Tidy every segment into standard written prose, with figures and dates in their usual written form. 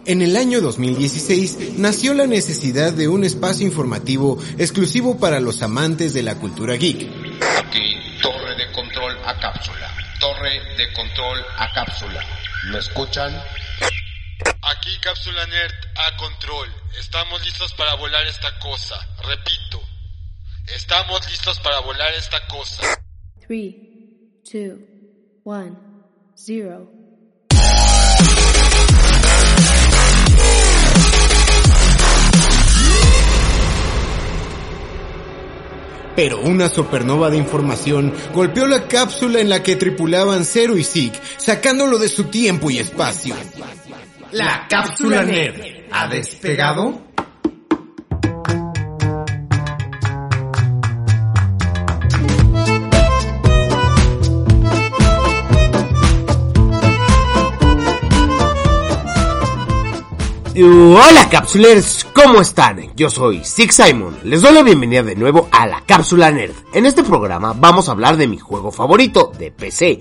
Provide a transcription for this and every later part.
En el año 2016 nació la necesidad de un espacio informativo exclusivo para los amantes de la cultura geek. Aquí, torre de control a cápsula. Torre de control a cápsula. ¿Me escuchan? Aquí Cápsula Nerd a control. Estamos listos para volar esta cosa. Repito, estamos listos para volar esta cosa. 3, 2, 1, 0. Pero una supernova de información golpeó la cápsula en la que tripulaban Zero y Zeke, sacándolo de su tiempo y espacio. ¿La cápsula nerd ha despegado? Hola Capsulers, ¿cómo están? Yo soy Zeke Simon, les doy la bienvenida de nuevo a la Cápsula Nerd. En este programa vamos a hablar de mi juego favorito de PC,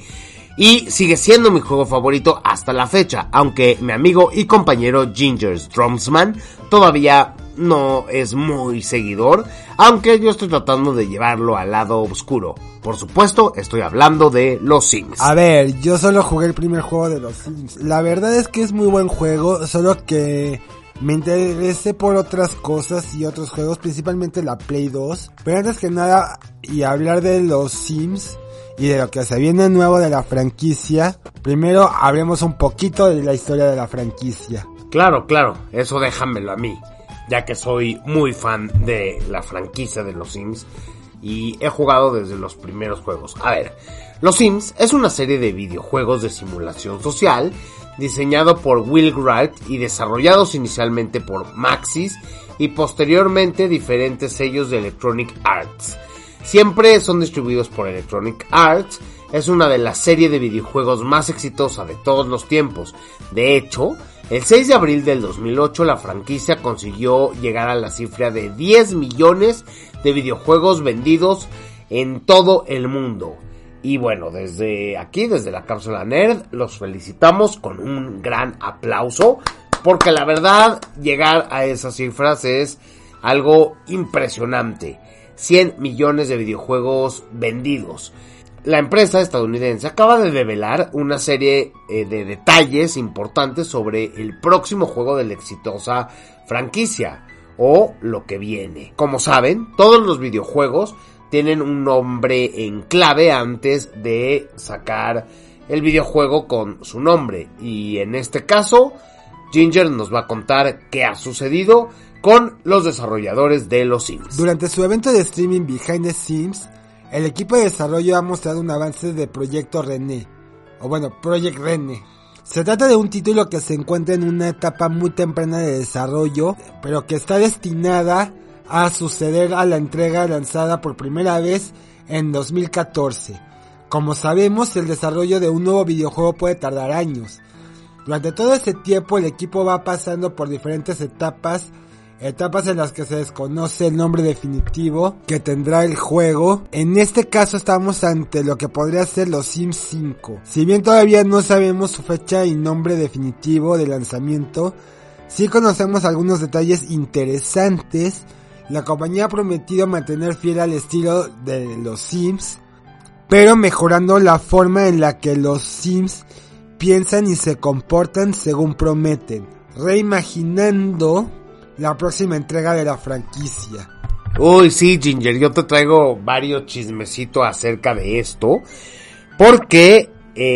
y sigue siendo mi juego favorito hasta la fecha, aunque mi amigo y compañero Ginger Stromsman todavía no es muy seguidor, aunque yo estoy tratando de llevarlo al lado oscuro. Por supuesto, estoy hablando de los Sims. A ver, yo solo jugué el primer juego de los Sims. La verdad es que es muy buen juego, solo que me interesé por otras cosas y otros juegos, principalmente la Play 2. Pero antes que nada, y hablar de los Sims y de lo que se viene nuevo de la franquicia, primero hablemos un poquito de la historia de la franquicia. Claro, eso déjamelo a mí, ya que soy muy fan de la franquicia de los Sims y he jugado desde los primeros juegos. A ver, Los Sims es una serie de videojuegos de simulación social diseñado por Will Wright y desarrollados inicialmente por Maxis y posteriormente diferentes sellos de Electronic Arts. Siempre son distribuidos por Electronic Arts. Es una de las series de videojuegos más exitosa de todos los tiempos. De hecho, el 6 de abril del 2008 la franquicia consiguió llegar a la cifra de 10 millones de videojuegos vendidos en todo el mundo. Y bueno, desde aquí, desde la Cápsula Nerd, los felicitamos con un gran aplauso, porque la verdad, llegar a esas cifras es algo impresionante. 100 millones de videojuegos vendidos. La empresa estadounidense acaba de develar una serie de detalles importantes sobre el próximo juego de la exitosa franquicia, o lo que viene. Como saben, todos los videojuegos tienen un nombre en clave antes de sacar el videojuego con su nombre, y en este caso Ginger nos va a contar qué ha sucedido con los desarrolladores de los Sims. Durante su evento de streaming Behind the Sims, el equipo de desarrollo ha mostrado un avance de Proyecto René, o bueno, Project René. Se trata de un título que se encuentra en una etapa muy temprana de desarrollo, pero que está destinada a suceder a la entrega lanzada por primera vez en 2014. Como sabemos, el desarrollo de un nuevo videojuego puede tardar años. Durante todo ese tiempo el equipo va pasando por diferentes etapas en las que se desconoce el nombre definitivo que tendrá el juego. En este caso estamos ante lo que podría ser los Sims 5. Si bien todavía no sabemos su fecha y nombre definitivo de lanzamiento, sí conocemos algunos detalles interesantes. La compañía ha prometido mantener fiel al estilo de los Sims, pero mejorando la forma en la que los Sims piensan y se comportan según prometen, reimaginando la próxima entrega de la franquicia. Uy, sí, Ginger, yo te traigo varios chismecitos acerca de esto, porque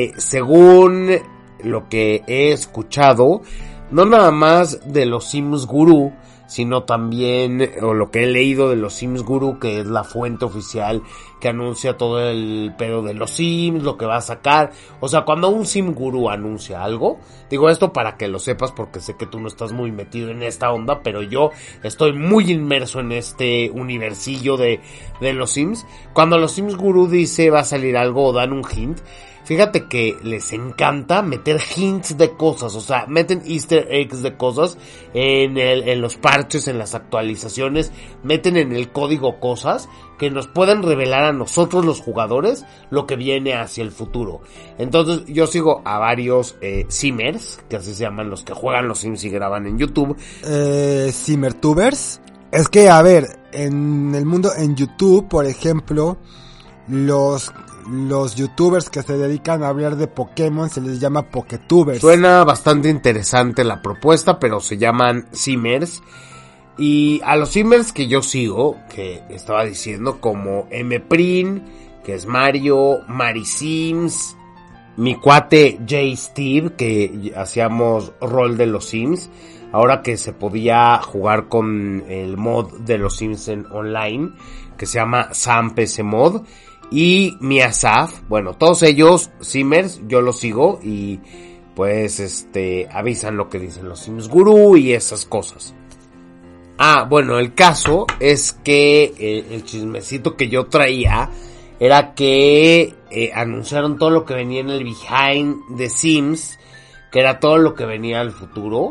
según lo que he escuchado, no nada más de los Sims Guru, sino también, o lo que he leído de los Sims Guru, que es la fuente oficial que anuncia todo el pedo de los Sims, lo que va a sacar. O sea, cuando un Sim Guru anuncia algo, digo esto para que lo sepas, porque sé que tú no estás muy metido en esta onda, pero yo estoy muy inmerso en este universillo de los Sims. Cuando los Sims Guru dice va a salir algo o dan un hint, fíjate que les encanta meter hints de cosas, o sea, meten easter eggs de cosas en los parches, en las actualizaciones, meten en el código cosas que nos pueden revelar a nosotros los jugadores lo que viene hacia el futuro. Entonces yo sigo a varios simmers, que así se llaman los que juegan los Sims y graban en YouTube. Simmertubers. Es que, a ver, en el mundo, en YouTube, por ejemplo, los youtubers que se dedican a hablar de Pokémon se les llama Poketubers. Suena bastante interesante la propuesta, pero se llaman simmers. Y a los simmers que yo sigo, que estaba diciendo, como Mprin, que es Mario, Marisims, mi cuate J Steve, que hacíamos rol de los Sims, ahora que se podía jugar con el mod de los Sims en online, que se llama Sam PC Mod, y Miasaf, bueno, todos ellos simmers, yo los sigo y pues avisan lo que dicen los Sims Guru y esas cosas. Bueno, el caso es que el chismecito que yo traía era que anunciaron todo lo que venía en el Behind the Sims, que era todo lo que venía al futuro,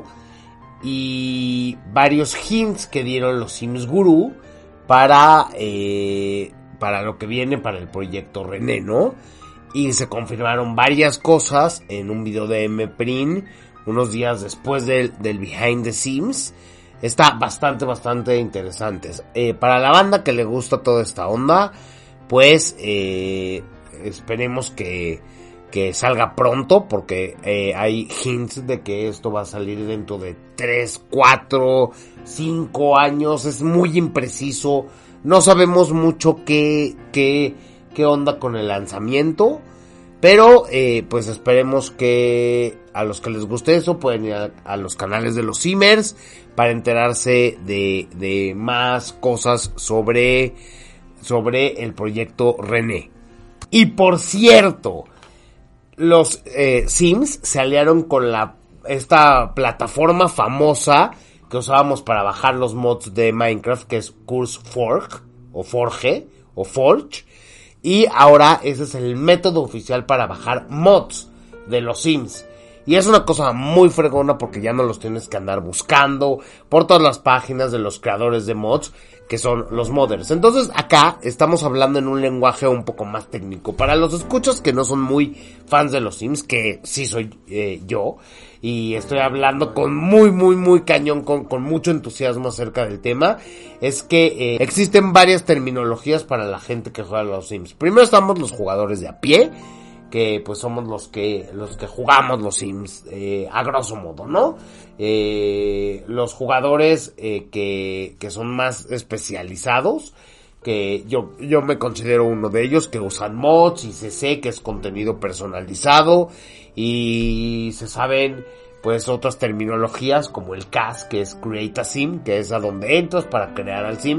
y varios hints que dieron los Sims Guru para lo que viene para el proyecto René, ¿no? Y se confirmaron varias cosas en un video de Mprin unos días después del Behind the Sims. Está bastante interesante. Para la banda que le gusta toda esta onda, pues esperemos que salga pronto, porque hay hints de que esto va a salir dentro de 3, 4, 5 años. Es muy impreciso. No sabemos mucho qué onda con el lanzamiento, pero pues esperemos que a los que les guste eso pueden ir a los canales de los Simmers para enterarse de más cosas sobre el proyecto René. Y por cierto, los Sims se aliaron con esta plataforma famosa que usábamos para bajar los mods de Minecraft, que es CurseForge, o Forge, o Forge, y ahora ese es el método oficial para bajar mods de los Sims. Y es una cosa muy fregona porque ya no los tienes que andar buscando por todas las páginas de los creadores de mods, que son los modders. Entonces acá estamos hablando en un lenguaje un poco más técnico. Para los escuchas que no son muy fans de los Sims, que sí soy yo, y estoy hablando con muy cañón, con mucho entusiasmo acerca del tema, es que existen varias terminologías para la gente que juega a los Sims. Primero estamos los jugadores de a pie, que pues somos los que jugamos los Sims a grosso modo, ¿no? Los jugadores que son más especializados, que yo me considero uno de ellos, que usan mods y CC, que es contenido personalizado, y se saben pues otras terminologías como el CAS, que es Create a Sim, que es a donde entras para crear al Sim,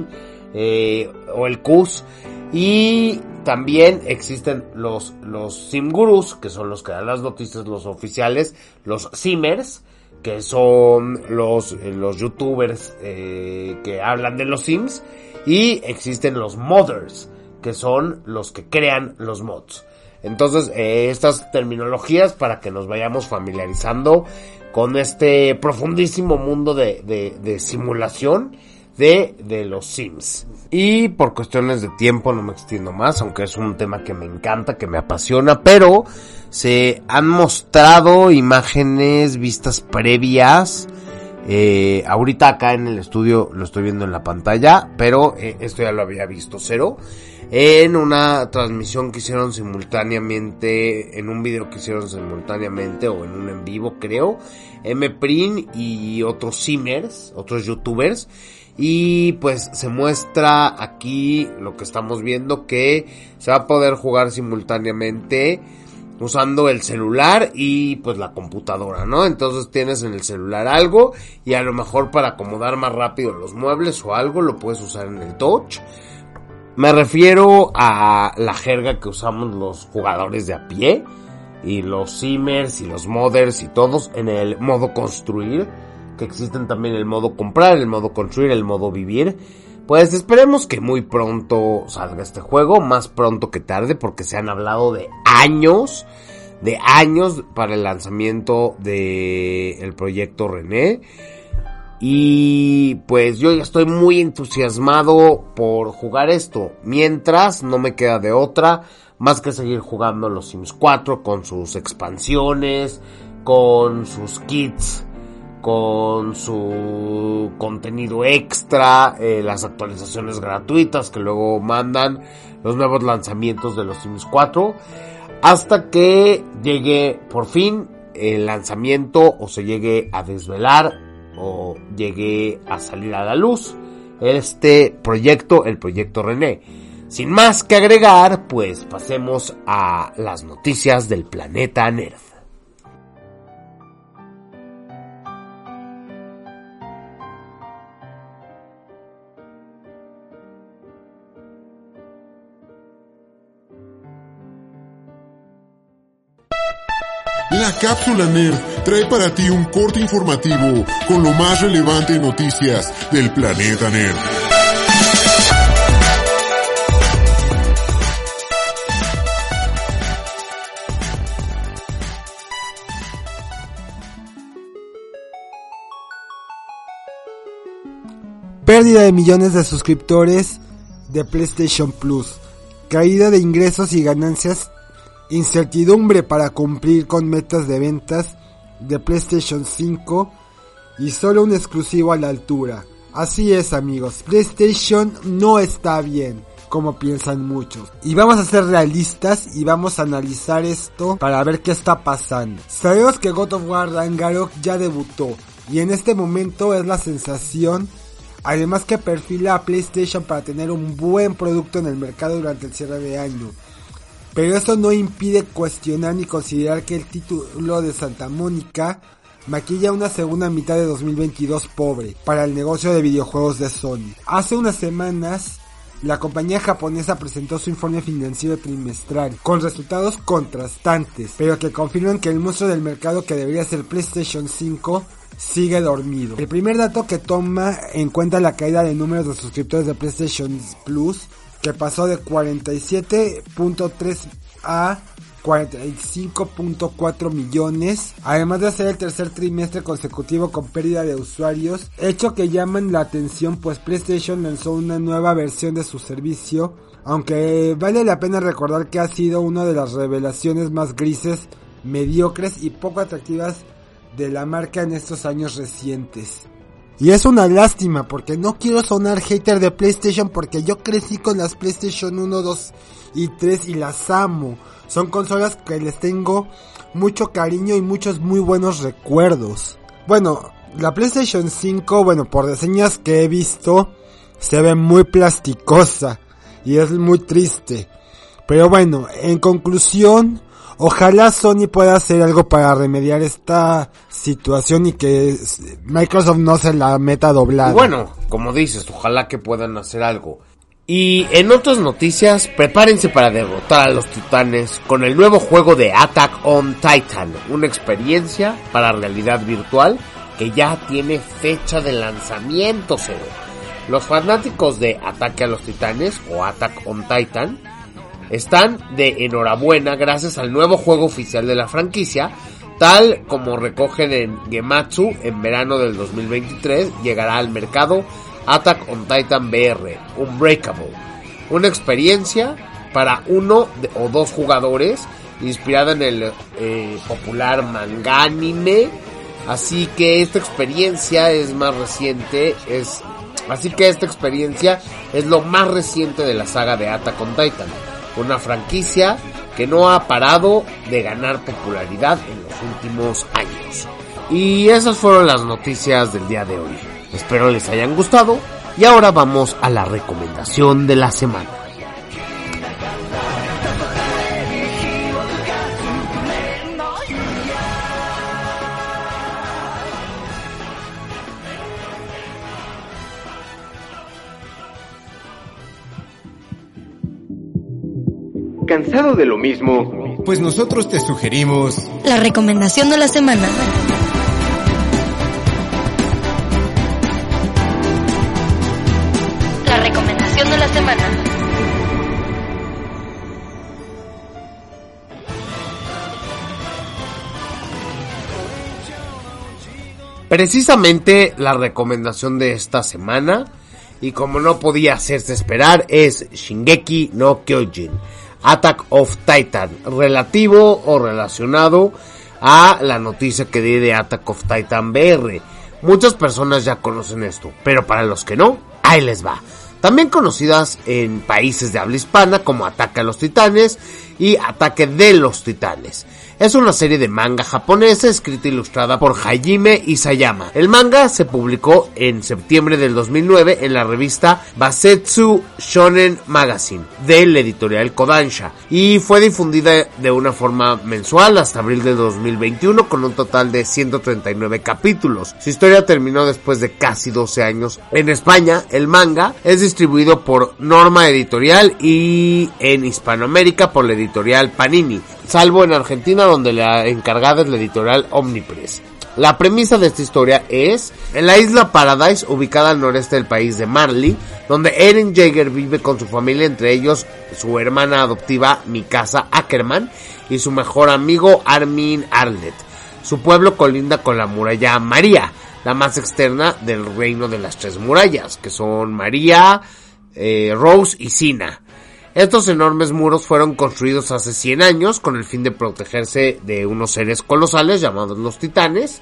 o el CUS. Y también existen los Sim Gurus, que son los que dan las noticias, los oficiales, los Simmers, que son los youtubers que hablan de los Sims, y existen los modders, que son los que crean los mods. Entonces, estas terminologías para que nos vayamos familiarizando con este profundísimo mundo de simulación de los Sims. Y por cuestiones de tiempo no me extiendo más, aunque es un tema que me encanta, que me apasiona, pero se han mostrado imágenes vistas previas. Ahorita acá en el estudio lo estoy viendo en la pantalla, pero esto ya lo había visto Cero en una transmisión que hicieron simultáneamente, en un video que hicieron simultáneamente, o en un en vivo creo, Mprin y otros Simmers, otros youtubers. Y pues se muestra aquí lo que estamos viendo, que se va a poder jugar simultáneamente usando el celular y pues la computadora, ¿no? Entonces tienes en el celular algo y a lo mejor para acomodar más rápido los muebles o algo lo puedes usar en el touch. Me refiero a la jerga que usamos los jugadores de a pie y los simmers y los modders y todos en el modo construir, que existen también el modo comprar, el modo construir, el modo vivir, Pues esperemos que muy pronto salga este juego, más pronto que tarde, porque se han hablado de años para el lanzamiento del proyecto René. Y pues yo ya estoy muy entusiasmado por jugar esto, mientras no me queda de otra más que seguir jugando los Sims 4 con sus expansiones, con sus kits, con su contenido extra, las actualizaciones gratuitas que luego mandan, los nuevos lanzamientos de los Sims 4, hasta que llegue por fin el lanzamiento o se llegue a desvelar o llegue a salir a la luz este proyecto, el proyecto René. Sin más que agregar, pues pasemos a las noticias del planeta Nerd. La Cápsula Nerd trae para ti un corte informativo con lo más relevante en noticias del planeta Nerd. Pérdida de millones de suscriptores de PlayStation Plus, caída de ingresos y ganancias, incertidumbre para cumplir con metas de ventas de PlayStation 5 y solo un exclusivo a la altura. Así es, amigos, PlayStation no está bien, como piensan muchos. Y vamos a ser realistas y vamos a analizar esto para ver qué está pasando. Sabemos que God of War Ragnarok ya debutó y en este momento es la sensación, además que perfila a PlayStation para tener un buen producto en el mercado durante el cierre de año. Pero eso no impide cuestionar ni considerar que el título de Santa Mónica maquilla una segunda mitad de 2022 pobre para el negocio de videojuegos de Sony. Hace unas semanas, la compañía japonesa presentó su informe financiero trimestral con resultados contrastantes, pero que confirman que el monstruo del mercado que debería ser PlayStation 5 sigue dormido. El primer dato que toma en cuenta la caída de números de suscriptores de PlayStation Plus, que pasó de 47.3 a 45.4 millones, además de ser el tercer trimestre consecutivo con pérdida de usuarios, hecho que llaman la atención pues PlayStation lanzó una nueva versión de su servicio, aunque vale la pena recordar que ha sido una de las revelaciones más grises, mediocres y poco atractivas de la marca en estos años recientes. Y es una lástima porque no quiero sonar hater de PlayStation porque yo crecí con las PlayStation 1, 2 y 3 y las amo. Son consolas que les tengo mucho cariño y muchos muy buenos recuerdos. Bueno, la PlayStation 5, por reseñas que he visto, se ve muy plasticosa y es muy triste. Pero bueno, en conclusión, ojalá Sony pueda hacer algo para remediar esta situación y que Microsoft no se la meta doblada. Bueno, como dices, ojalá que puedan hacer algo. Y en otras noticias, prepárense para derrotar a los titanes con el nuevo juego de Attack on Titan, una experiencia para realidad virtual que ya tiene fecha de lanzamiento, cero. Los fanáticos de Ataque a los Titanes o Attack on Titan están de enhorabuena gracias al nuevo juego oficial de la franquicia, tal como recogen en Gematsu. En verano del 2023 llegará al mercado Attack on Titan VR Unbreakable, una experiencia para uno o dos jugadores inspirada en el popular manga anime. Así que esta experiencia es más reciente, es lo más reciente de la saga de Attack on Titan, una franquicia que no ha parado de ganar popularidad en los últimos años. Y esas fueron las noticias del día de hoy. Espero les hayan gustado y ahora vamos a la recomendación de la semana. ¿Cansado de lo mismo? Pues nosotros te sugerimos la recomendación de la semana. Precisamente la recomendación de esta semana, y como no podía hacerse esperar, es Shingeki no Kyojin, Attack of Titan, relativo o relacionado a la noticia que di de Attack of Titan BR. Muchas personas ya conocen esto, pero para los que no, ahí les va. También conocidas en países de habla hispana como Ataque a los Titanes y Ataque de los Titanes. Es una serie de manga japonesa escrita e ilustrada por Hajime Isayama. El manga se publicó en septiembre del 2009 en la revista Basetsu Shonen Magazine del editorial Kodansha y fue difundida de una forma mensual hasta abril del 2021 con un total de 139 capítulos. Su historia terminó después de casi 12 años. En España, el manga es distribuido por Norma Editorial y en Hispanoamérica por la editorial Panini, salvo en Argentina, donde la encargada es la editorial Omnipress. La premisa de esta historia es en la isla Paradise, ubicada al noreste del país de Marley, donde Eren Jaeger vive con su familia, entre ellos su hermana adoptiva Mikasa Ackerman y su mejor amigo Armin Arlet. Su pueblo colinda con la muralla María, la más externa del reino de las tres murallas, que son María, Rose y Sina. Estos enormes muros fueron construidos hace 100 años con el fin de protegerse de unos seres colosales llamados los titanes,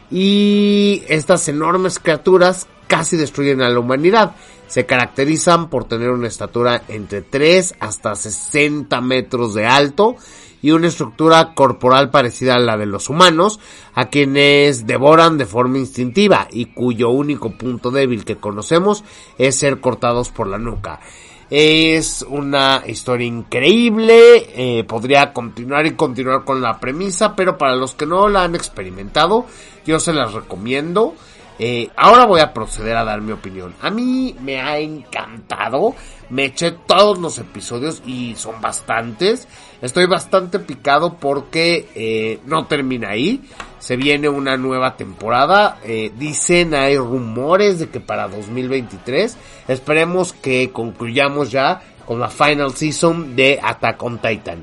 y estas enormes criaturas casi destruyen a la humanidad. Se caracterizan por tener una estatura entre 3 hasta 60 metros de alto y una estructura corporal parecida a la de los humanos, a quienes devoran de forma instintiva y cuyo único punto débil que conocemos es ser cortados por la nuca. Es una historia increíble, podría continuar con la premisa, pero para los que no la han experimentado, yo se las recomiendo. Ahora voy a proceder a dar mi opinión. A mí me ha encantado, me eché todos los episodios y son bastantes. Estoy bastante picado porque no termina ahí. Se viene una nueva temporada. Dicen, hay rumores de que para 2023. Esperemos que concluyamos ya con la final season de Attack on Titan.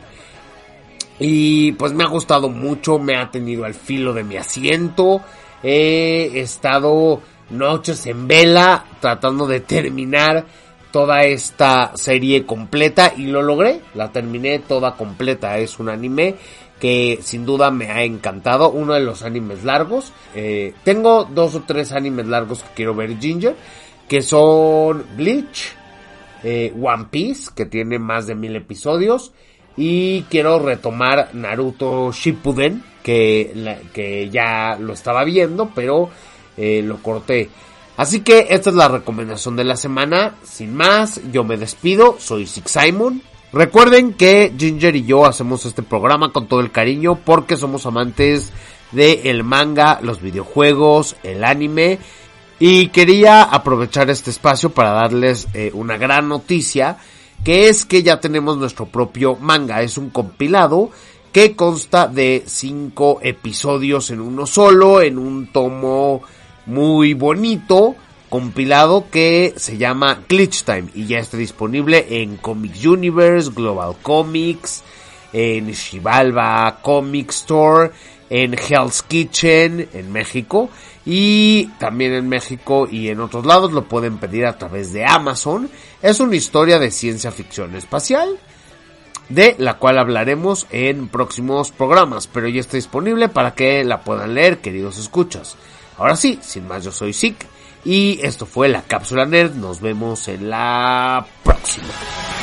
Y pues me ha gustado mucho, me ha tenido al filo de mi asiento. He estado noches en vela tratando de terminar toda esta serie completa y lo logré, la terminé toda completa. Es un anime que sin duda me ha encantado, uno de los animes largos. Tengo 2 o 3 animes largos que quiero ver, Ginger, que son Bleach, One Piece, que tiene más de 1000 episodios, y quiero retomar Naruto Shippuden, que ya lo estaba viendo, pero lo corté. Así que esta es la recomendación de la semana. Sin más, yo me despido. Soy Sig Simon. Recuerden que Ginger y yo hacemos este programa con todo el cariño porque somos amantes del manga, los videojuegos, el anime. Y quería aprovechar este espacio para darles una gran noticia, que es que ya tenemos nuestro propio manga. Es un compilado que consta de 5 episodios en uno solo, en un tomo muy bonito, compilado, que se llama Glitch Time y ya está disponible en Comics Universe, Global Comics, en Xibalba Comic Store, en Hell's Kitchen en México, y también en México y en otros lados lo pueden pedir a través de Amazon. Es una historia de ciencia ficción espacial, de la cual hablaremos en próximos programas, pero ya está disponible para que la puedan leer, queridos escuchas. Ahora sí, sin más, yo soy Sig y esto fue la Cápsula Nerd. Nos vemos en la próxima.